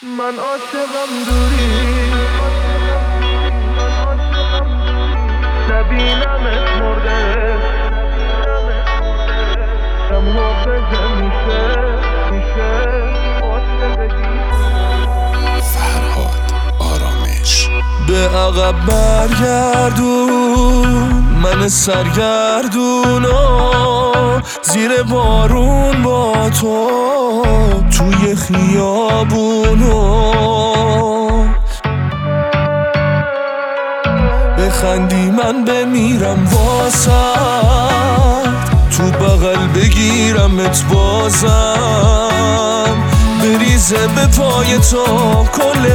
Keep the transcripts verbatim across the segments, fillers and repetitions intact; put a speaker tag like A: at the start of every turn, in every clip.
A: من عاشقم دوری نبینمت مرده کم حافظه میشه میشه عاشقگی.
B: فرهاد آرامش.
A: به عقب برگردون من سرگردونو زیر بارون با تو توی خیابونو بخندی من بمیرم واسط تو بغل بگیرمت بازم بریزه به پای تو کل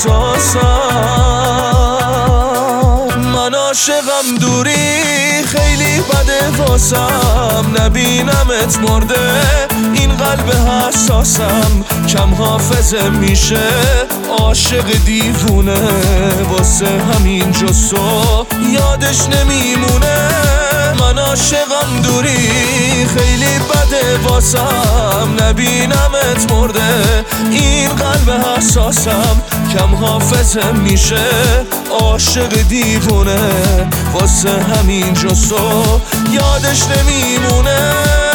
A: احساسم. من عاشقم دوری خیلی بده واسم نبینمت مرده این قلب حساسم کم حافظه میشه عاشق دیوونه واسه همین جسو یادش نمیمونه. من عاشقم دوری خیلی بده واسم نبینمت مرده این قلب حساسم کم حافظه میشه عاشق دیوونه واسه همین جسو یادش نمیمونه.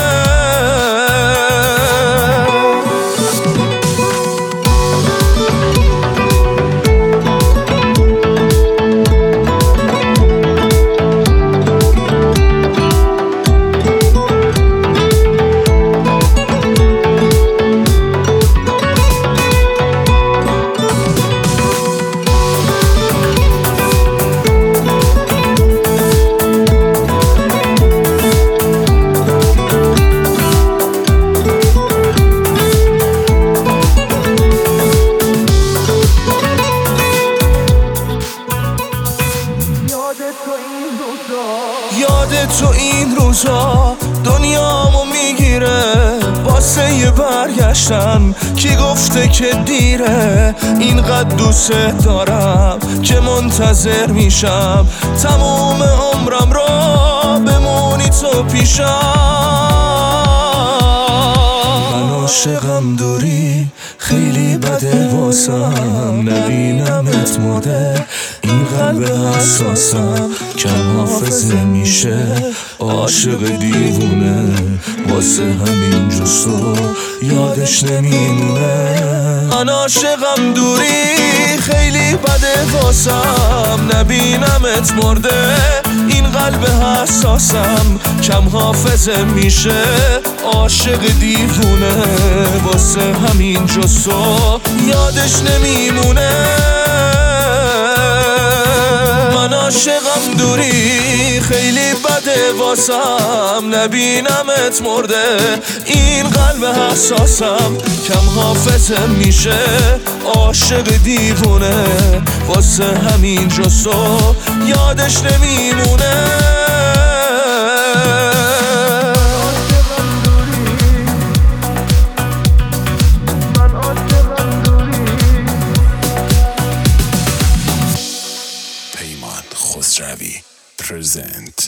A: یاد تو این روزا دنیامو میگیره واسه یه برگشتن کی گفته که دیره اینقدر دوست دارم که منتظر میشم تموم عمرم را بمونی تو پیشم. من عاشقم دوری خیلی بده واسم نبینمت مرده این قلب حساسم کم حافظه میشه عاشق دیوونه واسه همین جسو یادش نمیمونه. من عاشقم دوری خیلی بده واسم نبینمت مرده این قلب حساسم کم حافظه میشه عاشق دیوونه واسه همین جسو یادش نمیمونه. من عاشقم دوری خیلی بده واسم نبینمت مرده این قلب حساسم کم حافظه میشه عاشق دیوونه واسه همین جسو یادش نمیمونه.
B: پیمان خسروی پرزنت.